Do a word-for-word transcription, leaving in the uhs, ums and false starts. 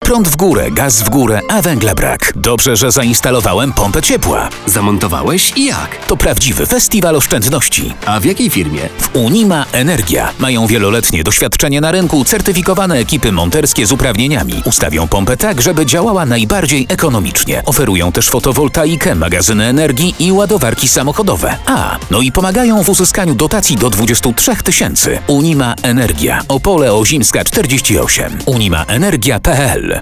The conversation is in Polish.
Prąd w górę, gaz w górę, a węgla brak. Dobrze, że zainstalowałem pompę ciepła. Zamontowałeś i jak? To prawdziwy festiwal oszczędności. A w jakiej firmie? W Unima Energia. Mają wieloletnie doświadczenie na rynku, certyfikowane ekipy monterskie z uprawnieniami. Ustawią pompę tak, żeby działała najbardziej ekonomicznie. Oferują też fotowoltaikę, magazyny energii i ładowarki samochodowe. A, no i pomagają w uzyskaniu dotacji do dwudziestu trzech tysięcy. Unima Energia. Opole Ozimska czterdzieści osiem. unimaenergia kropka p l